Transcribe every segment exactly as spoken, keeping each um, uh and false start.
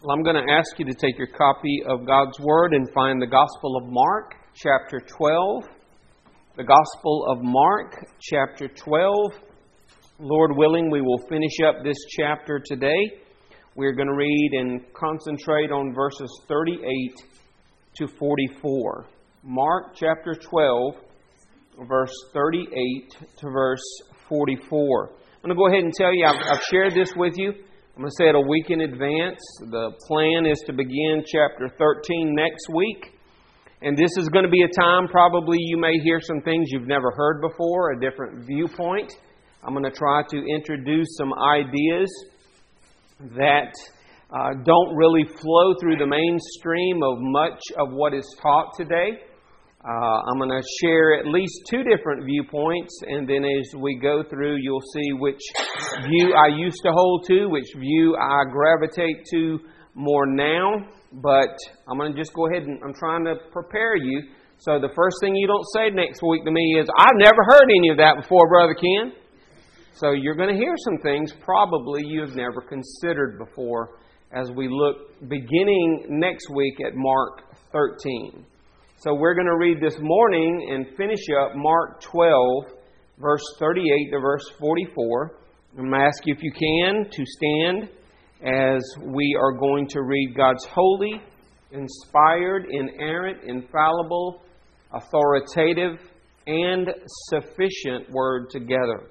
Well, I'm going to ask you to take your copy of God's Word and find the Gospel of Mark, chapter twelve. The Gospel of Mark, chapter twelve. Lord willing, we will finish up this chapter today. We're going to read and concentrate on verses thirty-eight to forty-four. Mark, chapter twelve, verse thirty-eight to verse forty-four. I'm going to go ahead and tell you, I've, I've shared this with you. I'm going to say it a week in advance. The plan is to begin chapter thirteen next week. And this is going to be a time probably you may hear some things you've never heard before, a different viewpoint. I'm going to try to introduce some ideas that uh, don't really flow through the mainstream of much of what is taught today. Uh, I'm going to share at least two different viewpoints, and then as we go through, you'll see which view I used to hold to, which view I gravitate to more now. But I'm going to just go ahead and I'm trying to prepare you. So the first thing you don't say next week to me is, I've never heard any of that before, Brother Ken. So you're going to hear some things probably you have never considered before as we look beginning next week at Mark thirteen. So we're going to read this morning and finish up Mark twelve, verse thirty-eight to verse forty-four. I'm going to ask you, if you can, to stand as we are going to read God's holy, inspired, inerrant, infallible, authoritative, and sufficient Word together.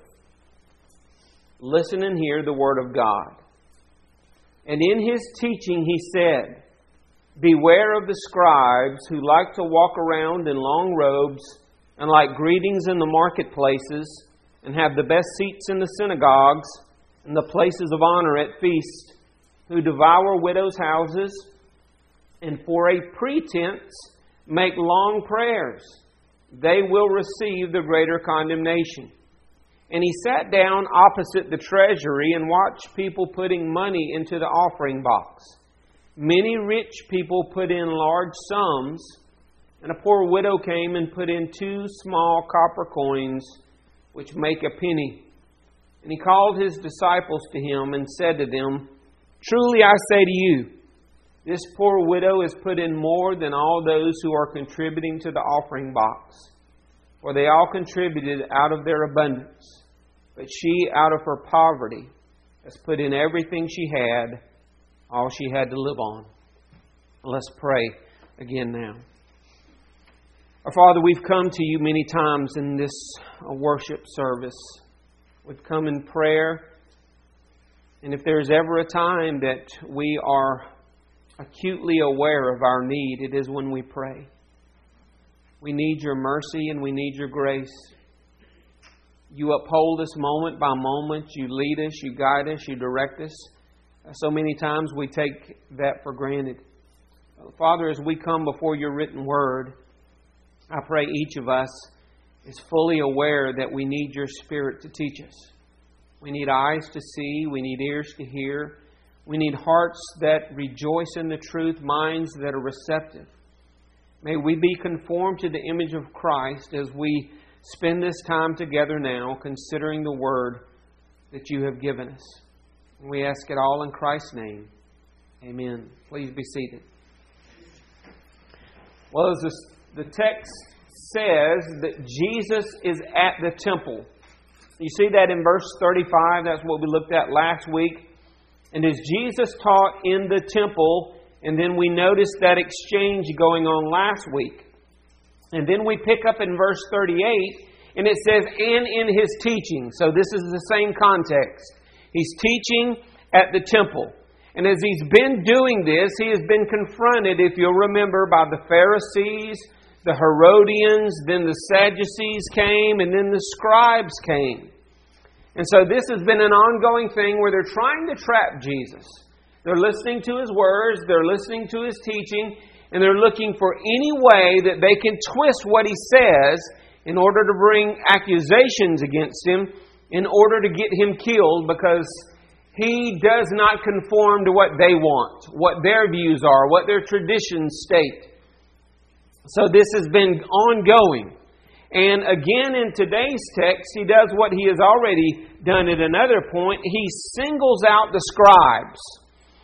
Listen and hear the Word of God. And in His teaching He said, "Beware of the scribes who like to walk around in long robes and like greetings in the marketplaces and have the best seats in the synagogues and the places of honor at feasts, who devour widows' houses and for a pretense make long prayers. They will receive the greater condemnation." And He sat down opposite the treasury and watched people putting money into the offering box. Many rich people put in large sums, and a poor widow came and put in two small copper coins, which make a penny. And He called His disciples to Him and said to them, "Truly I say to you, this poor widow has put in more than all those who are contributing to the offering box. For they all contributed out of their abundance, but she out of her poverty has put in everything she had, all she had to live on." Let's pray again now. Our Father, we've come to You many times in this worship service. We've come in prayer. And if there's ever a time that we are acutely aware of our need, it is when we pray. We need Your mercy and we need Your grace. You uphold us moment by moment. You lead us, You guide us, You direct us. So many times we take that for granted. Father, as we come before Your written Word, I pray each of us is fully aware that we need Your Spirit to teach us. We need eyes to see. We need ears to hear. We need hearts that rejoice in the truth, minds that are receptive. May we be conformed to the image of Christ as we spend this time together now, considering the Word that You have given us. We ask it all in Christ's name. Amen. Please be seated. Well, as the text says, that Jesus is at the temple. You see that in verse thirty-five. That's what we looked at last week. And as Jesus taught in the temple, and then we noticed that exchange going on last week. And then we pick up in verse thirty-eight, and it says, "and in His teaching." So this is the same context. He's teaching at the temple. And as He's been doing this, He has been confronted, if you'll remember, by the Pharisees, the Herodians, then the Sadducees came, and then the scribes came. And so this has been an ongoing thing where they're trying to trap Jesus. They're listening to His words, they're listening to His teaching, and they're looking for any way that they can twist what He says in order to bring accusations against Him, in order to get Him killed, because He does not conform to what they want, what their views are, what their traditions state. So this has been ongoing. And again in today's text, He does what He has already done at another point. He singles out the scribes.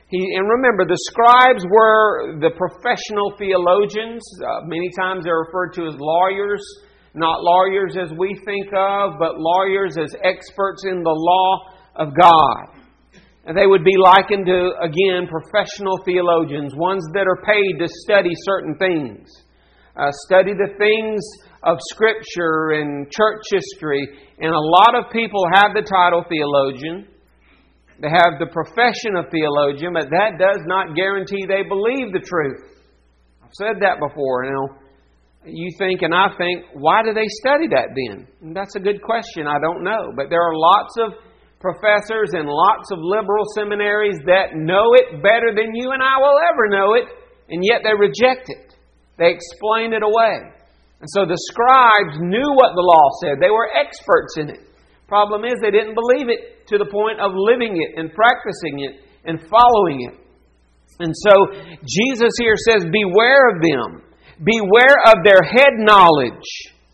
He, and remember, the scribes were the professional theologians. Uh, many times they're referred to as lawyers. Not lawyers as we think of, but lawyers as experts in the law of God. And they would be likened to, again, professional theologians, ones that are paid to study certain things. Uh, study the things of Scripture and church history. And a lot of people have the title theologian. They have the profession of theologian, but that does not guarantee they believe the truth. I've said that before. Now, you think and I think, why do they study that then? And that's a good question. I don't know. But there are lots of professors and lots of liberal seminaries that know it better than you and I will ever know it, and yet they reject it. They explain it away. And so the scribes knew what the law said. They were experts in it. Problem is, they didn't believe it to the point of living it and practicing it and following it. And so Jesus here says, beware of them. Beware of their head knowledge.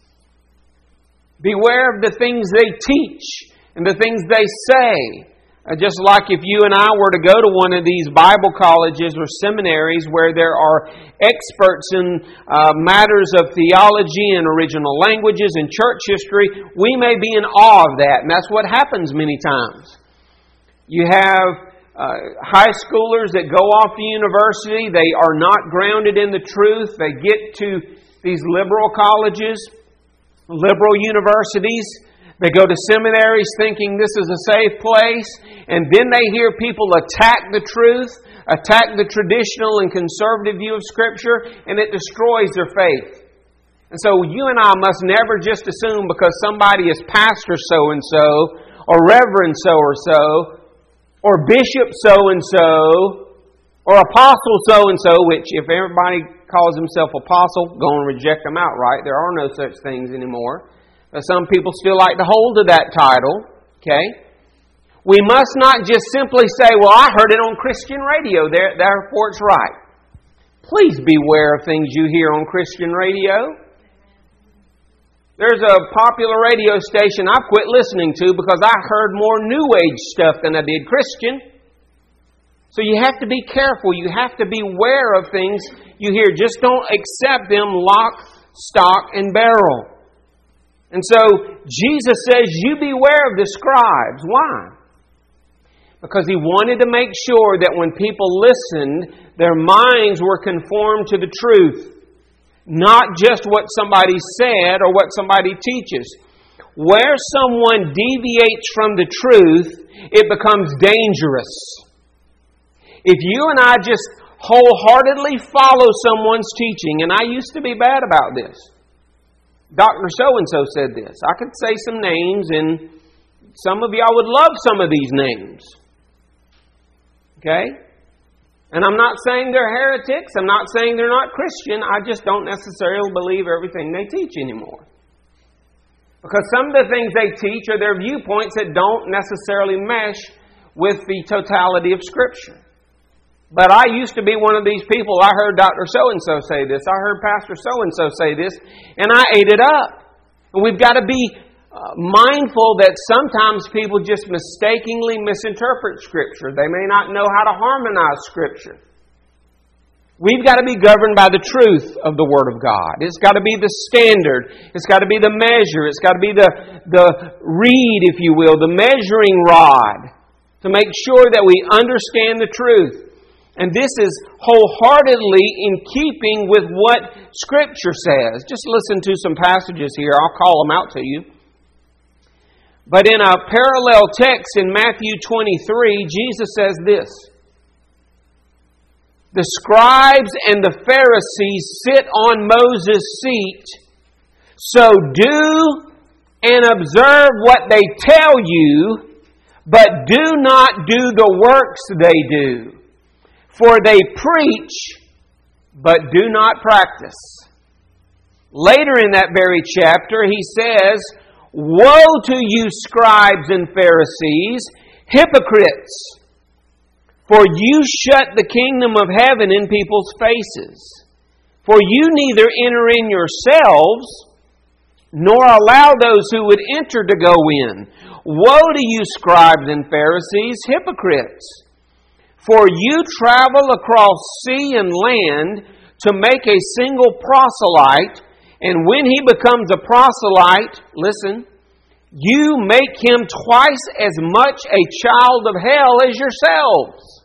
Beware of the things they teach and the things they say. Uh, just like if you and I were to go to one of these Bible colleges or seminaries where there are experts in uh, matters of theology and original languages and church history, we may be in awe of that. And that's what happens many times. You have uh, high schoolers that go off to university. They are not grounded in the truth. They get to these liberal colleges, liberal universities. They go to seminaries thinking this is a safe place, and then they hear people attack the truth, attack the traditional and conservative view of Scripture, and it destroys their faith. And so you and I must never just assume because somebody is pastor so-and-so, or reverend so-or-so, or bishop so-and-so, or apostle so-and-so, which if everybody calls himself apostle, go and reject them outright. There are no such things anymore. Some people still like to hold to that title. Okay? We must not just simply say, well, I heard it on Christian radio, therefore it's right. Please beware of things you hear on Christian radio. There's a popular radio station I've quit listening to because I heard more New Age stuff than I did Christian. So you have to be careful. You have to beware of things you hear. Just don't accept them lock, stock, and barrel. And so Jesus says, you beware of the scribes. Why? Because He wanted to make sure that when people listened, their minds were conformed to the truth. Not just what somebody said or what somebody teaches. Where someone deviates from the truth, it becomes dangerous. If you and I just wholeheartedly follow someone's teaching, and I used to be bad about this. Doctor so-and-so said this. I could say some names, and some of y'all would love some of these names. Okay? And I'm not saying they're heretics. I'm not saying they're not Christian. I just don't necessarily believe everything they teach anymore. Because some of the things they teach are their viewpoints that don't necessarily mesh with the totality of Scripture. But I used to be one of these people. I heard Doctor so-and-so say this. I heard Pastor so-and-so say this. And I ate it up. And we've got to be uh, mindful that sometimes people just mistakenly misinterpret Scripture. They may not know how to harmonize Scripture. We've got to be governed by the truth of the Word of God. It's got to be the standard. It's got to be the measure. It's got to be the, the reed, if you will, the measuring rod to make sure that we understand the truth. And this is wholeheartedly in keeping with what Scripture says. Just listen to some passages here. I'll call them out to you. But in a parallel text in Matthew twenty-three, Jesus says this. The scribes and the Pharisees sit on Moses' seat, so do and observe what they tell you, but do not do the works they do. For they preach, but do not practice. Later in that very chapter, He says, woe to you scribes and Pharisees, hypocrites! For you shut the kingdom of heaven in people's faces. For you neither enter in yourselves, nor allow those who would enter to go in. Woe to you scribes and Pharisees, hypocrites! For you travel across sea and land to make a single proselyte, and when he becomes a proselyte, listen, you make him twice as much a child of hell as yourselves.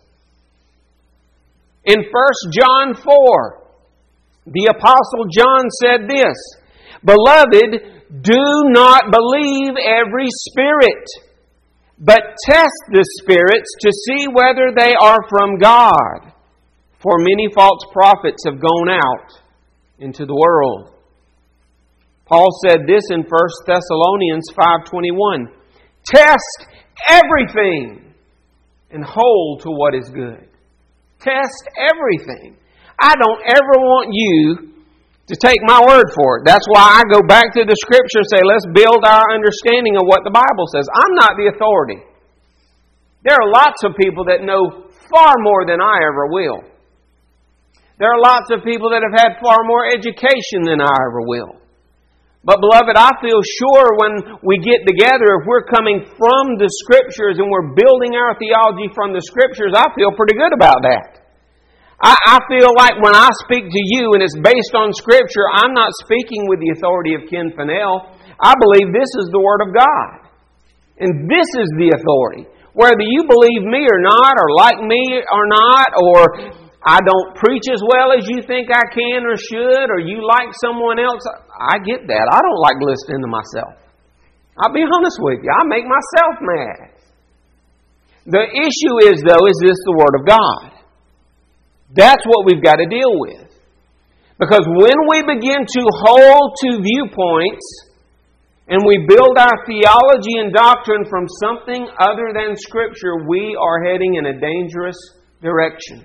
In First John four, the Apostle John said this, Beloved, do not believe every spirit, but test the spirits to see whether they are from God. For many false prophets have gone out into the world. Paul said this in First Thessalonians five twenty-one. Test everything and hold to what is good. Test everything. I don't ever want you to take my word for it. That's why I go back to the Scripture and say, let's build our understanding of what the Bible says. I'm not the authority. There are lots of people that know far more than I ever will. There are lots of people that have had far more education than I ever will. But beloved, I feel sure when we get together, if we're coming from the Scriptures and we're building our theology from the Scriptures, I feel pretty good about that. I, I feel like when I speak to you and it's based on Scripture, I'm not speaking with the authority of Ken Fennell. I believe this is the Word of God. And this is the authority. Whether you believe me or not, or like me or not, or I don't preach as well as you think I can or should, or you like someone else, I get that. I don't like listening to myself. I'll be honest with you. I make myself mad. The issue is, though, is this the Word of God? That's what we've got to deal with. Because when we begin to hold to viewpoints and we build our theology and doctrine from something other than Scripture, we are heading in a dangerous direction.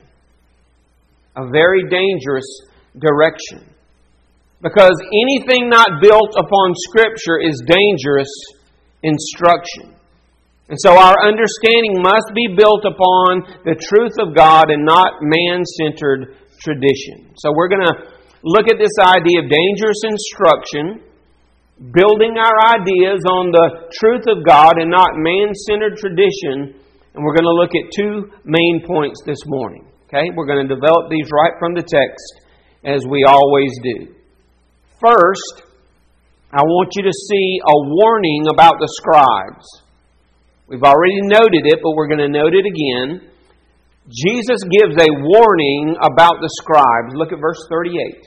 A very dangerous direction. Because anything not built upon Scripture is dangerous instruction. And so our understanding must be built upon the truth of God and not man-centered tradition. So we're going to look at this idea of dangerous instruction, building our ideas on the truth of God and not man-centered tradition. And we're going to look at two main points this morning. Okay, we're going to develop these right from the text, as we always do. First, I want you to see a warning about the scribes. We've already noted it, but we're going to note it again. Jesus gives a warning about the scribes. Look at verse thirty-eight.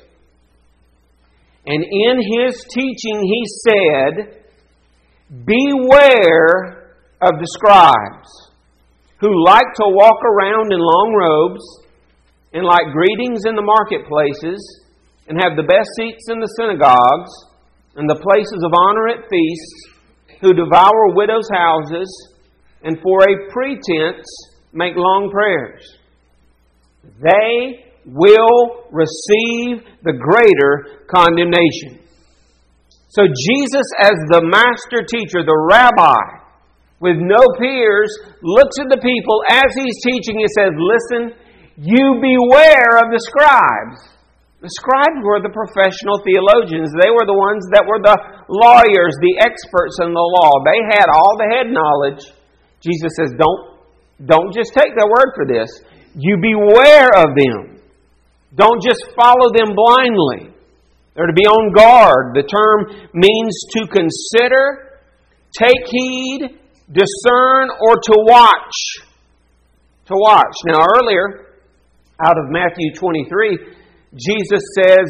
And in His teaching He said, Beware of the scribes, who like to walk around in long robes and like greetings in the marketplaces and have the best seats in the synagogues and the places of honor at feasts, who devour widows' houses and for a pretense make long prayers. They will receive the greater condemnation. So Jesus, as the master teacher, the rabbi, with no peers, looks at the people as He's teaching and says, listen, you beware of the scribes. The scribes were the professional theologians. They were the ones that were the lawyers, the experts in the law. They had all the head knowledge. Jesus says, don't, don't just take their word for this. You beware of them. Don't just follow them blindly. They're to be on guard. The term means to consider, take heed, discern, or to watch. To watch. Now earlier, out of Matthew twenty-three, Jesus says,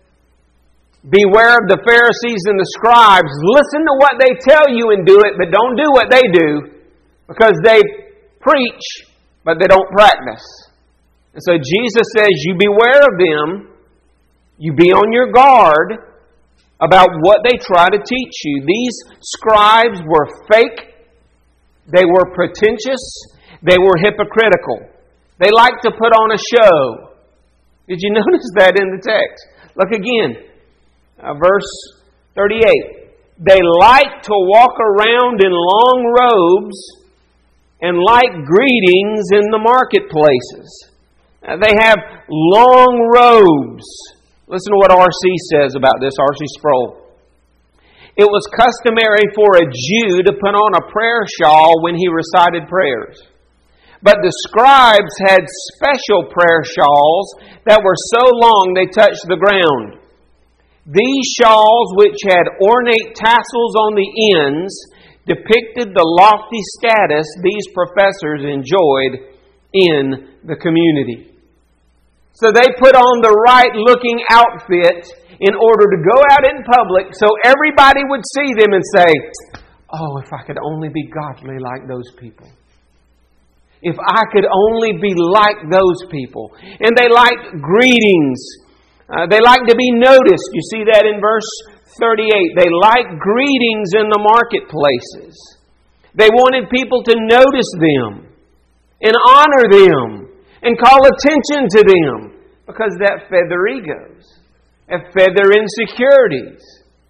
beware of the Pharisees and the scribes. Listen to what they tell you and do it, but don't do what they do, because they preach, but they don't practice. And so Jesus says, you beware of them. You be on your guard about what they try to teach you. These scribes were fake. They were pretentious. They were hypocritical. They liked to put on a show. Did you notice that in the text? Look again. Uh, verse thirty-eight. They like to walk around in long robes and like greetings in the marketplaces. Uh, they have long robes. Listen to what R C says about this, R C Sproul. It was customary for a Jew to put on a prayer shawl when he recited prayers. But the scribes had special prayer shawls that were so long they touched the ground. These shawls, which had ornate tassels on the ends, depicted the lofty status these professors enjoyed in the community. So they put on the right-looking outfit in order to go out in public so everybody would see them and say, "Oh, if I could only be godly like those people. If I could only be like those people." And they liked greetings. Uh, they liked to be noticed. You see that in verse thirty-eight. They liked greetings in the marketplaces. They wanted people to notice them and honor them and call attention to them because that fed their egos. It fed their insecurities.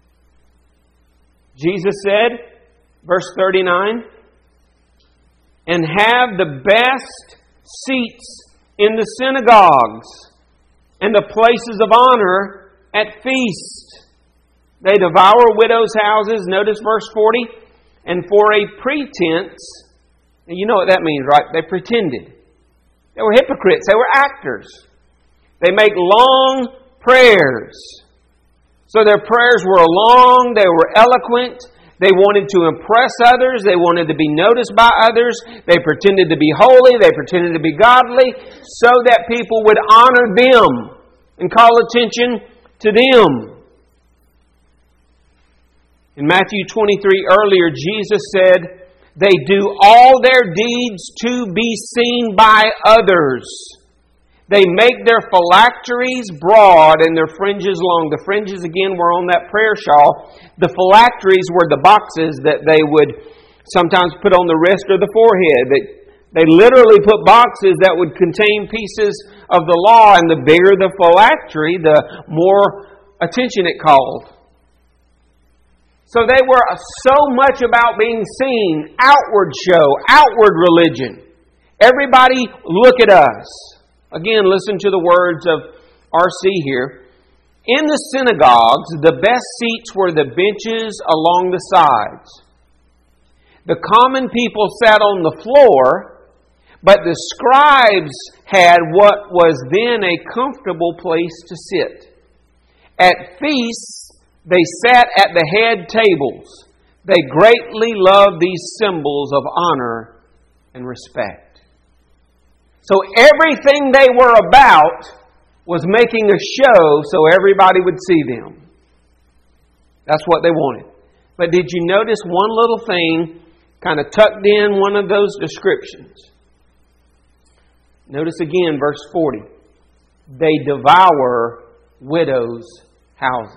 Jesus said, verse thirty-nine, "And have the best seats in the synagogues and the places of honor at feasts. They devour widows' houses," notice verse forty, "and for a pretense," and you know what that means, right? They pretended. They were hypocrites. They were actors. They make long prayers. So their prayers were long, they were eloquent, they wanted to impress others, they wanted to be noticed by others, they pretended to be holy, they pretended to be godly, so that people would honor them and call attention to them. In Matthew twenty-three earlier, Jesus said, "They do all their deeds to be seen by others. They make their phylacteries broad and their fringes long." The fringes, again, were on that prayer shawl. The phylacteries were the boxes that they would sometimes put on the wrist or the forehead. They, they literally put boxes that would contain pieces of the law, and the bigger the phylactery, the more attention it called. So they were so much about being seen, outward show, outward religion. Everybody, look at us. Again, listen to the words of R C here. In the synagogues, the best seats were the benches along the sides. The common people sat on the floor, but the scribes had what was then a comfortable place to sit. At feasts, they sat at the head tables. They greatly loved these symbols of honor and respect. So everything they were about was making a show so everybody would see them. That's what they wanted. But did you notice one little thing kind of tucked in one of those descriptions? Notice again verse forty. They devour widows' houses.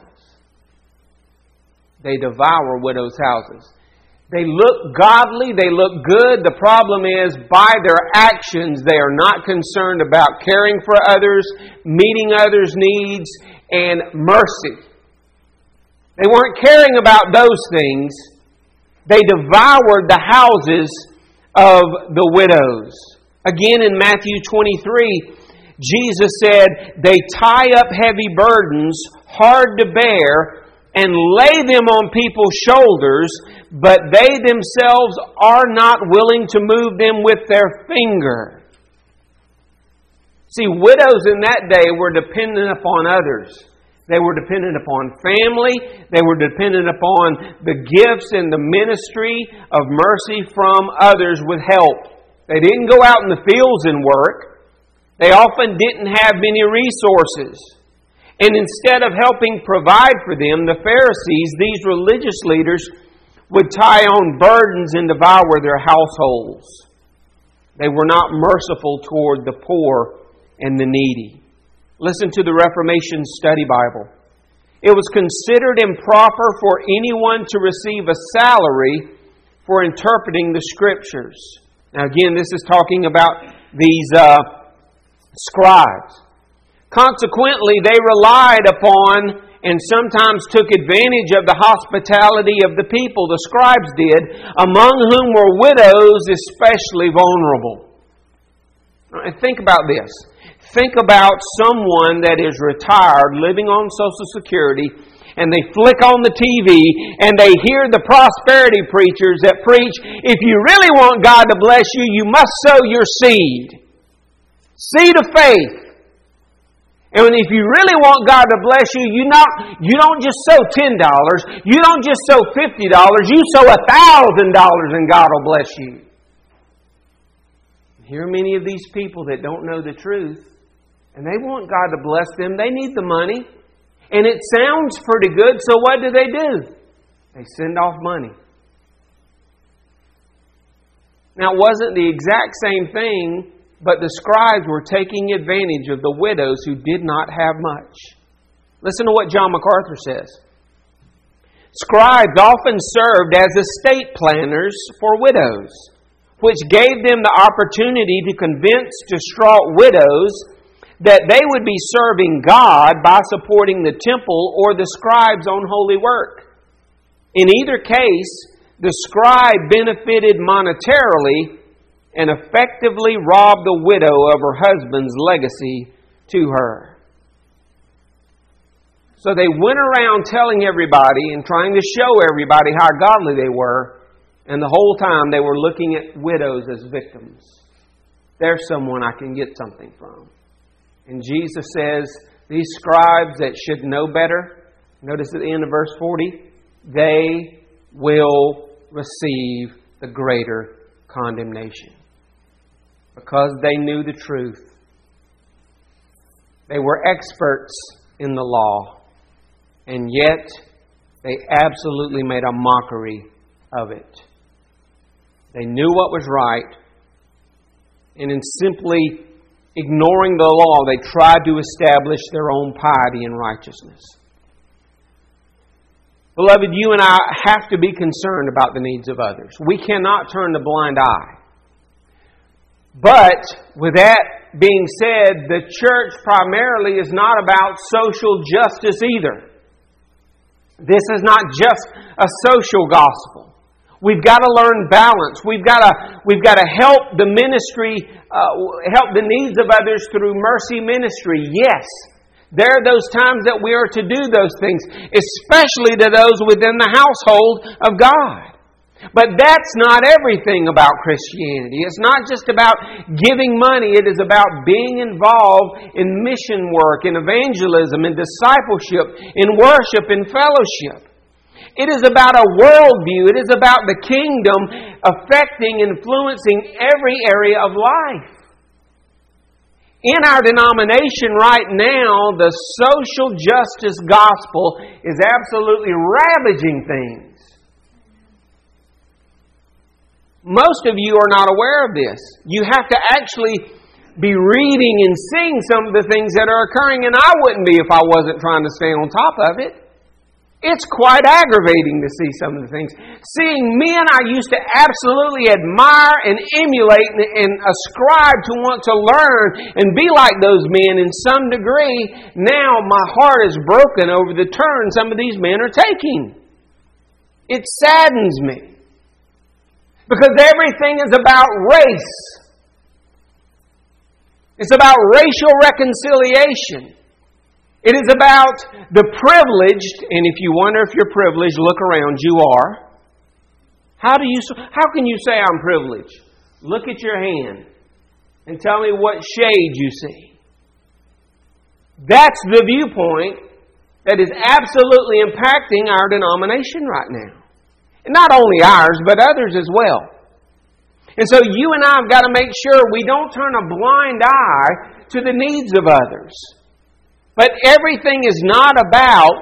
They devour widows' houses. They look godly, they look good. The problem is, by their actions, they are not concerned about caring for others, meeting others' needs, and mercy. They weren't caring about those things. They devoured the houses of the widows. Again, in Matthew twenty-three, Jesus said, "They tie up heavy burdens, hard to bear, and lay them on people's shoulders, but they themselves are not willing to move them with their finger." See, widows in that day were dependent upon others. They were dependent upon family. They were dependent upon the gifts and the ministry of mercy from others with help. They didn't go out in the fields and work. They often didn't have many resources. And instead of helping provide for them, the Pharisees, these religious leaders, would tie on burdens and devour their households. They were not merciful toward the poor and the needy. Listen to the Reformation Study Bible. It was considered improper for anyone to receive a salary for interpreting the Scriptures. Now again, this is talking about these uh, scribes. Consequently, they relied upon and sometimes took advantage of the hospitality of the people, the scribes did, among whom were widows especially vulnerable. And think about this. Think about someone that is retired, living on Social Security, and they flick on the T V and they hear the prosperity preachers that preach, if you really want God to bless you, you must sow your seed. Seed of faith. And if you really want God to bless you, you not you don't just sow ten dollars, you don't just sow fifty dollars, you sow one thousand dollars and God will bless you. Here are many of these people that don't know the truth, and they want God to bless them. They need the money. And it sounds pretty good, so what do they do? They send off money. Now, it wasn't the exact same thing, but the scribes were taking advantage of the widows who did not have much. Listen to what John MacArthur says. Scribes often served as estate planners for widows, which gave them the opportunity to convince distraught widows that they would be serving God by supporting the temple or the scribe's own holy work. In either case, the scribe benefited monetarily and effectively robbed the widow of her husband's legacy to her. So they went around telling everybody and trying to show everybody how godly they were, and the whole time they were looking at widows as victims. There's someone I can get something from. And Jesus says, these scribes that should know better, notice at the end of verse forty, they will receive the greater condemnation. Because they knew the truth. They were experts in the law. And yet, they absolutely made a mockery of it. They knew what was right. And in simply ignoring the law, they tried to establish their own piety and righteousness. Beloved, you and I have to be concerned about the needs of others. We cannot turn a blind eye. But, with that being said, the church primarily is not about social justice either. This is not just a social gospel. We've got to learn balance. We've got to, we've got to help the ministry, uh, help the needs of others through mercy ministry. Yes, there are those times that we are to do those things, especially to those within the household of God. But that's not everything about Christianity. It's not just about giving money. It is about being involved in mission work, in evangelism, in discipleship, in worship, in fellowship. It is about a worldview. It is about the kingdom affecting, influencing every area of life. In our denomination right now, the social justice gospel is absolutely ravaging things. Most of you are not aware of this. You have to actually be reading and seeing some of the things that are occurring, and I wouldn't be if I wasn't trying to stay on top of it. It's quite aggravating to see some of the things. Seeing men I used to absolutely admire and emulate and, and ascribe to want to learn and be like those men in some degree, now my heart is broken over the turn some of these men are taking. It saddens me. Because everything is about race. It's about racial reconciliation. It is about the privileged, and if you wonder if you're privileged, look around, you are. How do you? How can you say I'm privileged? Look at your hand and tell me what shade you see. That's the viewpoint that is absolutely impacting our denomination right now. And not only ours, but others as well. And so you and I have got to make sure we don't turn a blind eye to the needs of others. But everything is not about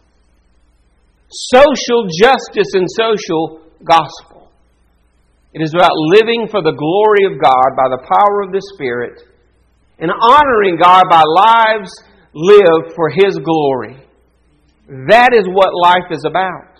social justice and social gospel. It is about living for the glory of God by the power of the Spirit and honoring God by lives lived for His glory. That is what life is about.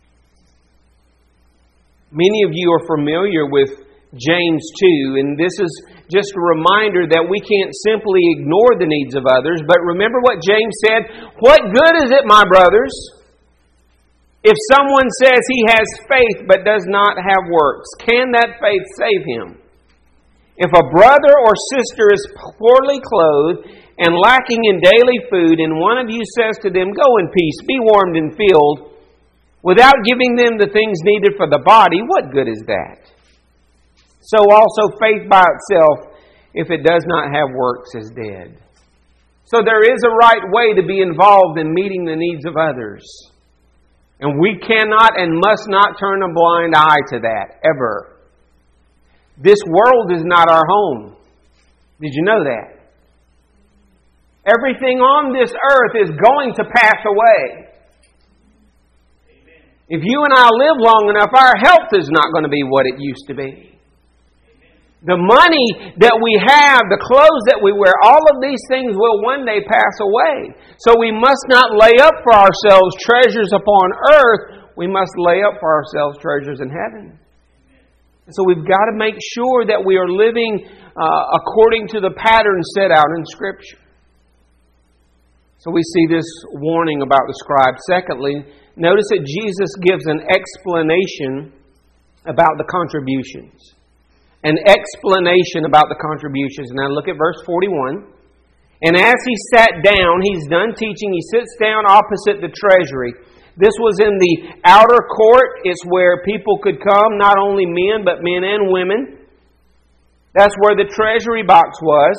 Many of you are familiar with James two, and this is just a reminder that we can't simply ignore the needs of others, but remember what James said, what good is it, my brothers, if someone says he has faith but does not have works? Can that faith save him? If a brother or sister is poorly clothed and lacking in daily food, and one of you says to them, "Go in peace, be warmed and filled," without giving them the things needed for the body, what good is that? So also faith by itself, if it does not have works, is dead. So there is a right way to be involved in meeting the needs of others. And we cannot and must not turn a blind eye to that, ever. This world is not our home. Did you know that? Everything on this earth is going to pass away. Amen. If you and I live long enough, our health is not going to be what it used to be. The money that we have, the clothes that we wear, all of these things will one day pass away. So we must not lay up for ourselves treasures upon earth. We must lay up for ourselves treasures in heaven. And so we've got to make sure that we are living uh, according to the pattern set out in Scripture. So we see this warning about the scribe. Secondly, notice that Jesus gives an explanation about the contributions. An explanation about the contributions. Now look at verse forty-one. And as he sat down, he's done teaching, he sits down opposite the treasury. This was in the outer court. It's where people could come, not only men, but men and women. That's where the treasury box was.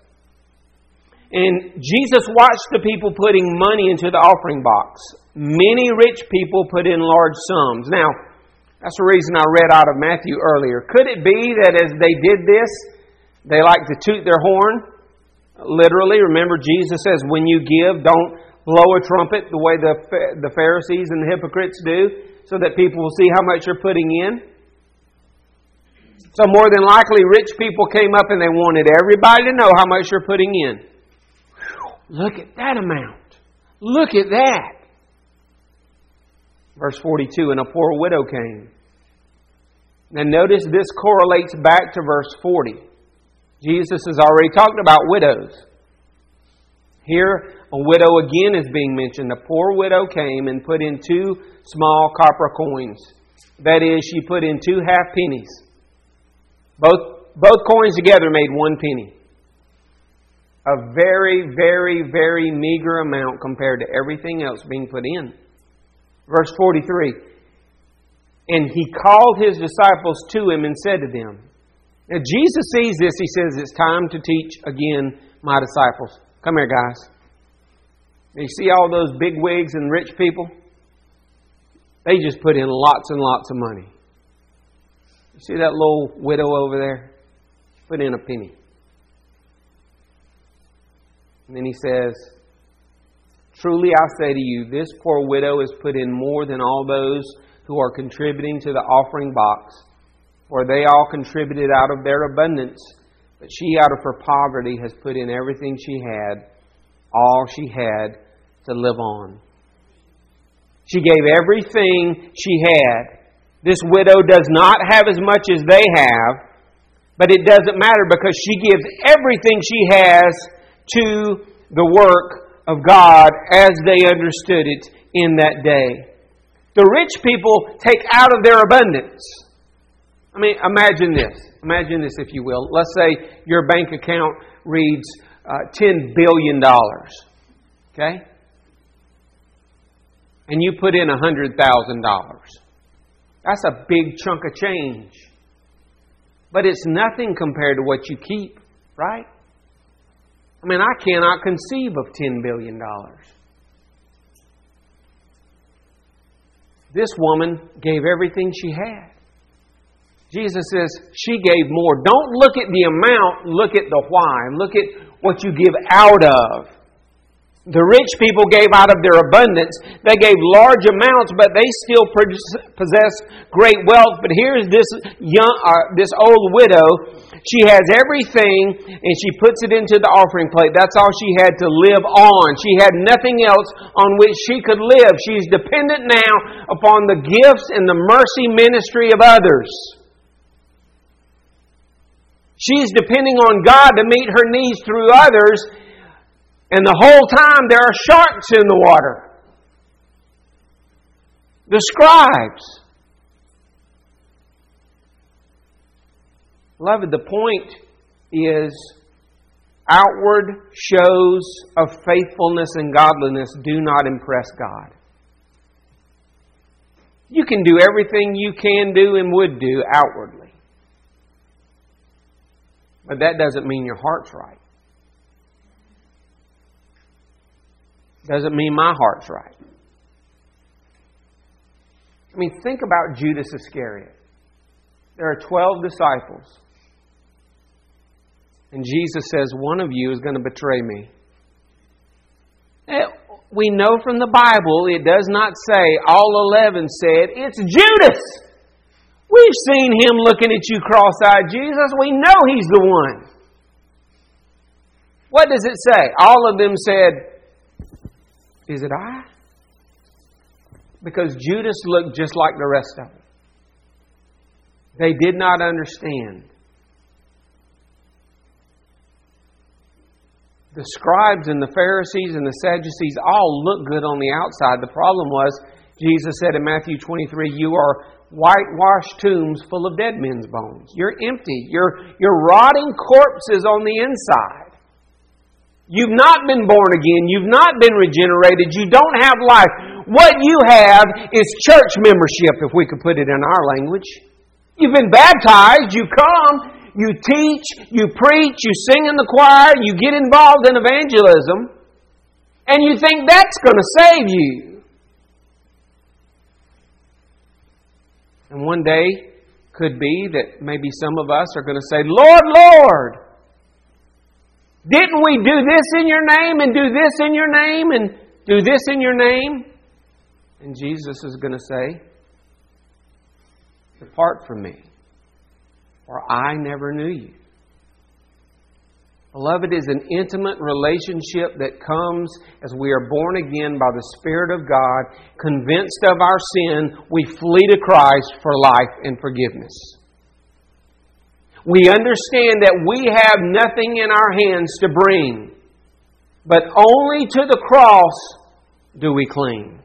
And Jesus watched the people putting money into the offering box. Many rich people put in large sums. Now, that's the reason I read out of Matthew earlier. Could it be that as they did this, they like to toot their horn? Literally, remember Jesus says, when you give, don't blow a trumpet the way the the Pharisees and the hypocrites do, so that people will see how much you're putting in. So more than likely, rich people came up and they wanted everybody to know how much you're putting in. Whew, look at that amount. Look at that. Verse forty-two, and a poor widow came. Now notice this correlates back to verse forty. Jesus has already talked about widows. Here, a widow again is being mentioned. A poor widow came and put in two small copper coins. That is, she put in two half pennies. Both, both coins together made one penny. A very, very, very meager amount compared to everything else being put in. Verse forty-three. And he called his disciples to him and said to them. Now Jesus sees this. He says, it's time to teach again my disciples. Come here, guys. You see all those big wigs and rich people? They just put in lots and lots of money. You see that little widow over there? Put in a penny. And then he says, truly I say to you, this poor widow has put in more than all those who are contributing to the offering box. For they all contributed out of their abundance, but she out of her poverty has put in everything she had, all she had to live on. She gave everything she had. This widow does not have as much as they have, but it doesn't matter because she gives everything she has to the work of God as they understood it in that day. The rich people take out of their abundance. I mean, imagine this. Imagine this, if you will. Let's say your bank account reads uh, ten billion dollars. Okay? And you put in one hundred thousand dollars. That's a big chunk of change. But it's nothing compared to what you keep, right? I mean, I cannot conceive of ten billion dollars. This woman gave everything she had. Jesus says she gave more. Don't look at the amount, look at the why. Look at what you give out of. The rich people gave out of their abundance. They gave large amounts, but they still possess great wealth. But here's this young, uh, this old widow. She has everything, and she puts it into the offering plate. That's all she had to live on. She had nothing else on which she could live. She's dependent now upon the gifts and the mercy ministry of others. She's depending on God to meet her needs through others. And the whole time there are sharks in the water. The scribes. Beloved, the point is outward shows of faithfulness and godliness do not impress God. You can do everything you can do and would do outwardly. But that doesn't mean your heart's right. Doesn't mean my heart's right. I mean, think about Judas Iscariot. There are twelve disciples. And Jesus says, one of you is going to betray me. We know from the Bible, it does not say all eleven said, it's Judas. We've seen him looking at you cross-eyed, Jesus. We know he's the one. What does it say? All of them said, is it I? Because Judas looked just like the rest of them. They did not understand. The scribes and the Pharisees and the Sadducees all looked good on the outside. The problem was, Jesus said in Matthew twenty-three, you are whitewashed tombs full of dead men's bones. You're empty. You're, you're rotting corpses on the inside. You've not been born again. You've not been regenerated. You don't have life. What you have is church membership, if we could put it in our language. You've been baptized. You come. You teach, you preach, you sing in the choir, you get involved in evangelism, and you think that's going to save you. And one day could be that maybe some of us are going to say, Lord, Lord, didn't we do this in your name and do this in your name and do this in your name? And Jesus is going to say, depart from me, or I never knew you. Beloved, it is an intimate relationship that comes as we are born again by the Spirit of God. Convinced of our sin, we flee to Christ for life and forgiveness. We understand that we have nothing in our hands to bring, but only to the cross do we cling.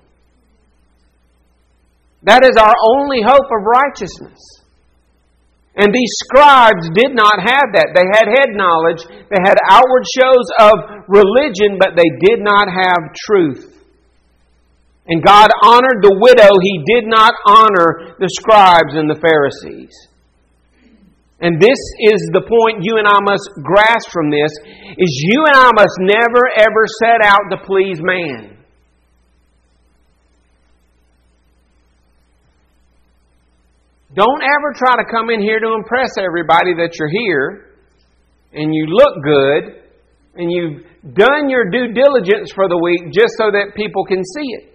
That is our only hope of righteousness. And these scribes did not have that. They had head knowledge. They had outward shows of religion, but they did not have truth. And God honored the widow. He did not honor the scribes and the Pharisees. And this is the point you and I must grasp from this, is you and I must never ever set out to please man. Don't ever try to come in here to impress everybody that you're here and you look good and you've done your due diligence for the week just so that people can see it.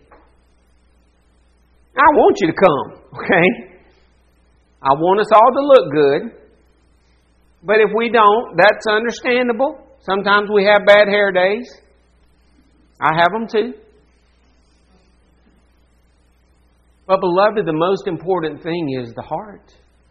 I want you to come, okay? I want us all to look good. But if we don't, that's understandable. Sometimes we have bad hair days. I have them too. But beloved, the most important thing is the heart.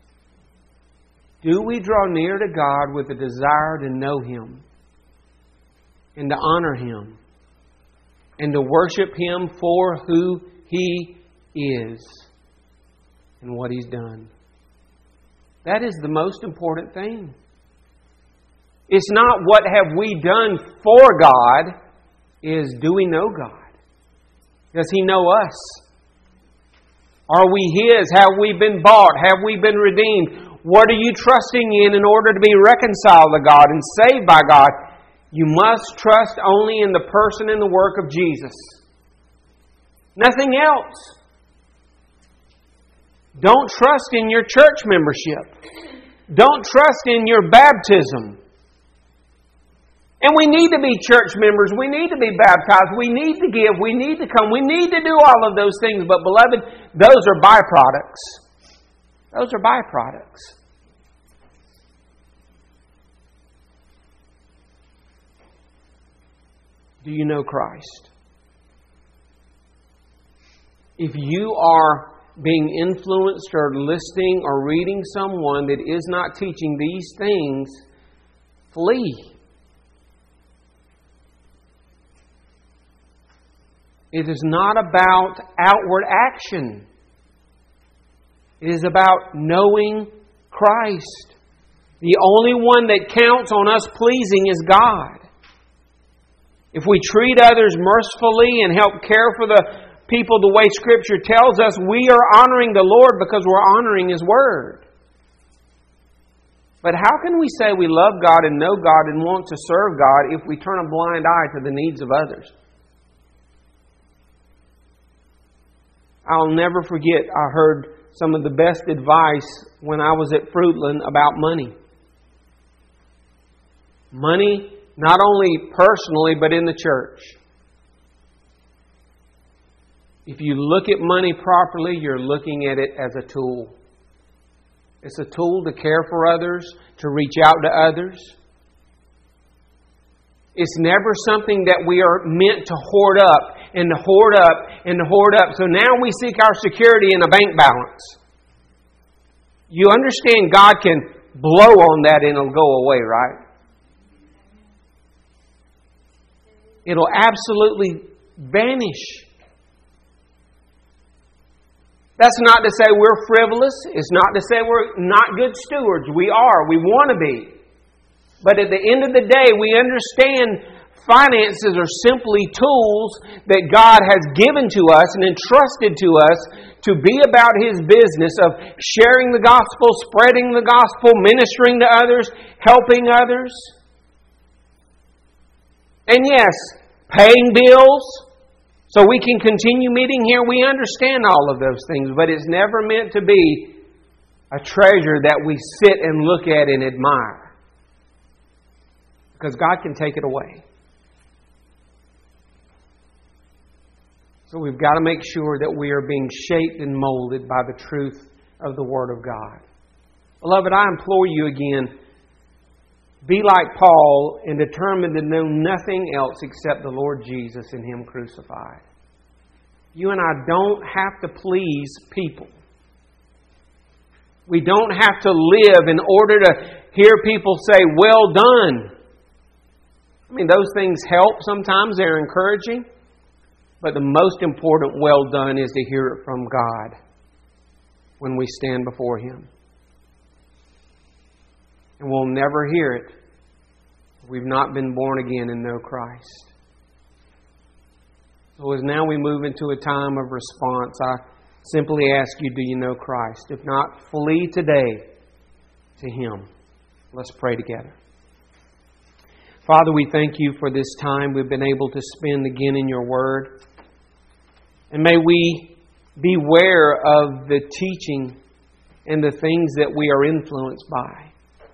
Do we draw near to God with a desire to know Him and to honor Him and to worship Him for who He is and what He's done? That is the most important thing. It's not what have we done for God, is do we know God? Does He know us? Are we His? Have we been bought? Have we been redeemed? What are you trusting in in order to be reconciled to God and saved by God? You must trust only in the person and the work of Jesus. Nothing else. Don't trust in your church membership. Don't trust in your baptism. And we need to be church members. We need to be baptized. We need to give. We need to come. We need to do all of those things. But beloved, those are byproducts. Those are byproducts. Do you know Christ? If you are being influenced or listening or reading someone that is not teaching these things, flee. It is not about outward action. It is about knowing Christ. The only one that counts on us pleasing is God. If we treat others mercifully and help care for the people the way Scripture tells us, we are honoring the Lord because we're honoring His Word. But how can we say we love God and know God and want to serve God if we turn a blind eye to the needs of others? I'll never forget, I heard some of the best advice when I was at Fruitland about money. Money, not only personally, but in the church. If you look at money properly, you're looking at it as a tool. It's a tool to care for others, to reach out to others. It's never something that we are meant to hoard up and to hoard up and to hoard up. So now we seek our security in a bank balance. You understand God can blow on that and it'll go away, right? It'll absolutely vanish. That's not to say we're frivolous. It's not to say we're not good stewards. We are. We want to be. But at the end of the day, we understand finances are simply tools that God has given to us and entrusted to us to be about His business of sharing the gospel, spreading the gospel, ministering to others, helping others. And yes, paying bills so we can continue meeting here. We understand all of those things, but it's never meant to be a treasure that we sit and look at and admire. Because God can take it away. So we've got to make sure that we are being shaped and molded by the truth of the Word of God. Beloved, I implore you again, be like Paul and determined to know nothing else except the Lord Jesus and Him crucified. You and I don't have to please people. We don't have to live in order to hear people say, well done. I mean, those things help sometimes. They're encouraging. But the most important well done is to hear it from God when we stand before Him. And we'll never hear it if we've not been born again and know Christ. So as now we move into a time of response, I simply ask you, do you know Christ? If not, flee today to Him. Let's pray together. Father, we thank You for this time we've been able to spend again in Your Word. And may we beware of the teaching and the things that we are influenced by.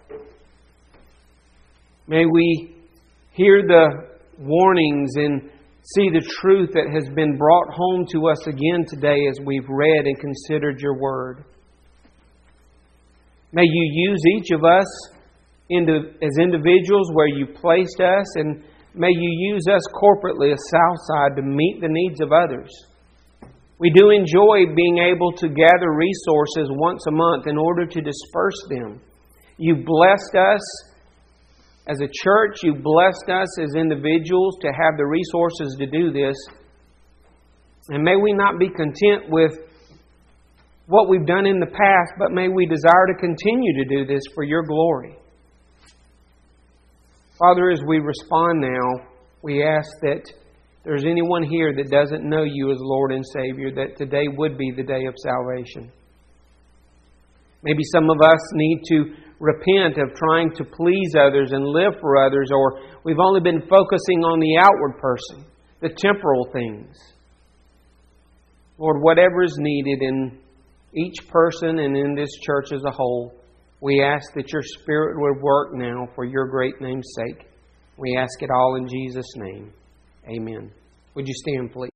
May we hear the warnings and see the truth that has been brought home to us again today as we've read and considered Your Word. May You use each of us into, as individuals where You placed us, and may You use us corporately as Southside to meet the needs of others. We do enjoy being able to gather resources once a month in order to disperse them. You've blessed us as a church. You've blessed us as individuals to have the resources to do this. And may we not be content with what we've done in the past, but may we desire to continue to do this for Your glory. Father, as we respond now, we ask that if there's anyone here that doesn't know You as Lord and Savior, that today would be the day of salvation. Maybe some of us need to repent of trying to please others and live for others, or we've only been focusing on the outward person, the temporal things. Lord, whatever is needed in each person and in this church as a whole, we ask that Your Spirit would work now for Your great name's sake. We ask it all in Jesus' name. Amen. Would you stand, please?